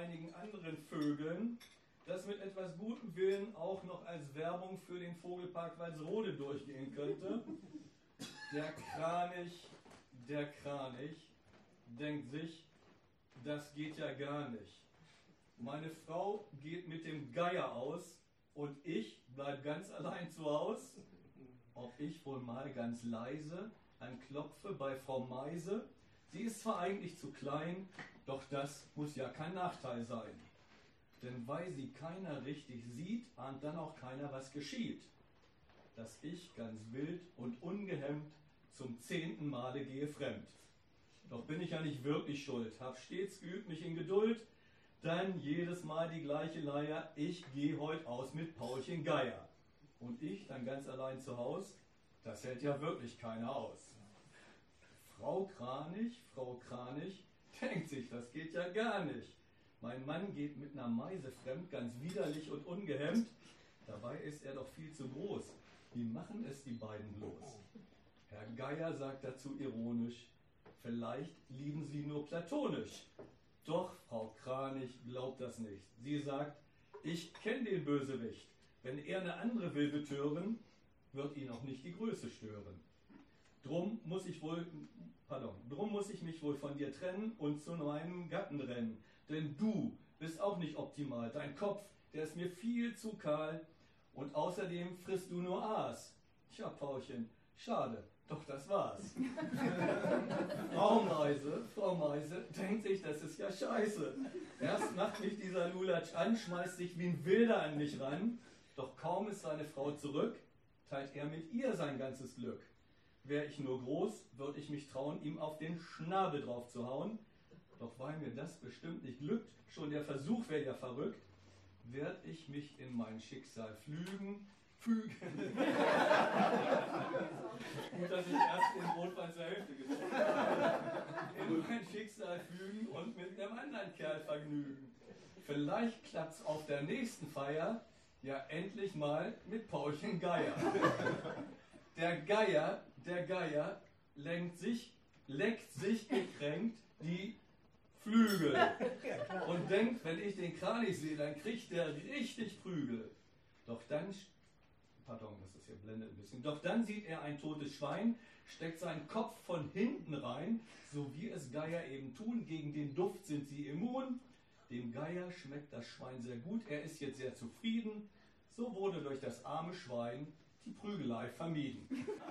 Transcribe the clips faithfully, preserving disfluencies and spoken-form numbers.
einigen anderen Vögeln, das mit etwas gutem Willen auch noch als Werbung für den Vogelpark Walsrode durchgehen könnte. Der Kranich, der Kranich denkt sich, das geht ja gar nicht. Meine Frau geht mit dem Geier aus und ich bleib ganz allein zu Hause. Ob ich wohl mal ganz leise anklopfe bei Frau Meise. Sie ist zwar eigentlich zu klein, doch das muss ja kein Nachteil sein. Denn weil sie keiner richtig sieht, ahnt dann auch keiner, was geschieht. Dass ich ganz wild und ungehemmt zum zehnten Male gehe fremd. Doch bin ich ja nicht wirklich schuld, hab stets geübt mich in Geduld, dann jedes Mal die gleiche Leier, ich geh heut aus mit Paulchen Geier. Und ich dann ganz allein zu Haus, das hält ja wirklich keiner aus. Frau Kranich, Frau Kranich, denkt sich, das geht ja gar nicht. Mein Mann geht mit einer Meise fremd, ganz widerlich und ungehemmt. Dabei ist er doch viel zu groß. Wie machen es die beiden bloß? Herr Geier sagt dazu ironisch, vielleicht lieben sie nur platonisch. Doch Frau Kranich glaubt das nicht. Sie sagt, ich kenne den Bösewicht. Wenn er eine andere will betören, wird ihn auch nicht die Größe stören. Drum muss ich wohl, pardon, drum muss ich mich wohl von dir trennen und zu meinem Gatten rennen. Denn du bist auch nicht optimal. Dein Kopf, der ist mir viel zu kahl. Und außerdem frisst du nur Aas. Tja, Paulchen, schade, doch das war's. Frau Meise, Frau Meise, denkt sich, das ist ja scheiße. Erst macht mich dieser Lulatsch an, schmeißt sich wie ein Wilder an mich ran. Doch kaum ist seine Frau zurück, teilt er mit ihr sein ganzes Glück. Wär ich nur groß, würde ich mich trauen, ihm auf den Schnabel drauf zu hauen. Doch weil mir das bestimmt nicht glückt, schon der Versuch wäre ja verrückt, werd ich mich in mein Schicksal flügen, fügen. Gut, dass ich erst den Rotwein zur Hälfte getrunken habe. In mein Schicksal fügen und mit einem anderen Kerl vergnügen. Vielleicht klappt's auf der nächsten Feier ja endlich mal mit Paulchen Geier. Der Geier, der Geier lenkt sich, leckt sich gekränkt die Flügel und denkt, wenn ich den Kranich sehe, dann kriegt der richtig Prügel. Doch dann, pardon, das ist hier blendet ein bisschen, doch dann sieht er ein totes Schwein, steckt seinen Kopf von hinten rein, so wie es Geier eben tun, gegen den Duft sind sie immun. Dem Geier schmeckt das Schwein sehr gut, er ist jetzt sehr zufrieden, so wurde durch das arme Schwein die Prügelei vermieden.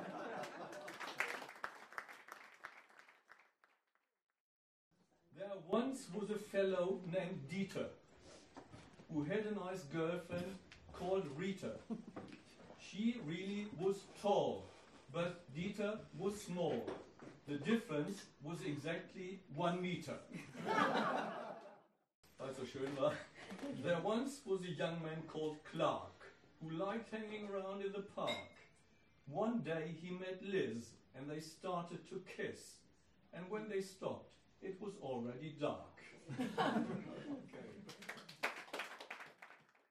There once was a fellow named Dieter who had a nice girlfriend called Rita. She really was tall, but Dieter was small. The difference was exactly one meter. Also schön war. There once was a young man called Clark who liked hanging around in the park. One day he met Liz and they started to kiss. And when they stopped, it was already dark. Okay.